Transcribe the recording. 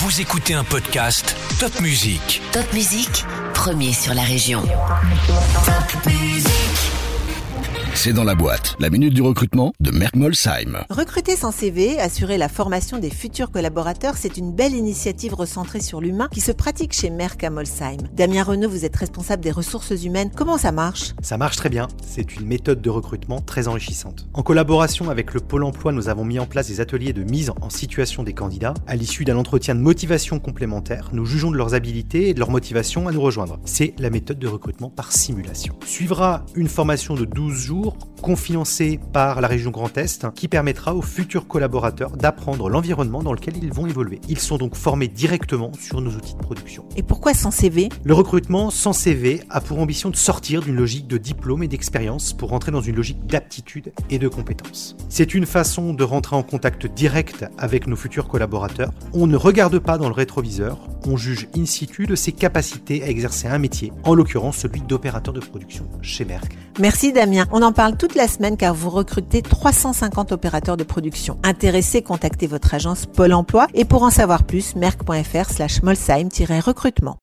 Vous écoutez un podcast Top Music. Top Music, premier sur la région. Top Music. C'est dans la boîte, la minute du recrutement de Merck Molsheim. Recruter sans CV, assurer la formation des futurs collaborateurs, c'est une belle initiative recentrée sur l'humain qui se pratique chez Merck à Molsheim. Damien Renaud, vous êtes responsable des ressources humaines. Comment ça marche ? Ça marche très bien. C'est une méthode de recrutement très enrichissante. En collaboration avec le Pôle emploi, nous avons mis en place des ateliers de mise en situation des candidats. À l'issue d'un entretien de motivation complémentaire, nous jugeons de leurs habilités et de leur motivation à nous rejoindre. C'est la méthode de recrutement par simulation. Suivra une formation de 12 jours confinancée par la région Grand Est qui permettra aux futurs collaborateurs d'apprendre l'environnement dans lequel ils vont évoluer. Ils sont donc formés directement sur nos outils de production. Et pourquoi sans CV ? Le recrutement sans CV a pour ambition de sortir d'une logique de diplôme et d'expérience pour rentrer dans une logique d'aptitude et de compétences. C'est une façon de rentrer en contact direct avec nos futurs collaborateurs. On ne regarde pas dans le rétroviseur, on juge in situ de ses capacités à exercer un métier, en l'occurrence celui d'opérateur de production chez Merck. Merci Damien. On en parle toute la semaine car vous recrutez 350 opérateurs de production. Intéressés, contactez votre agence Pôle emploi et pour en savoir plus, merck.fr/molsheim-recrutement.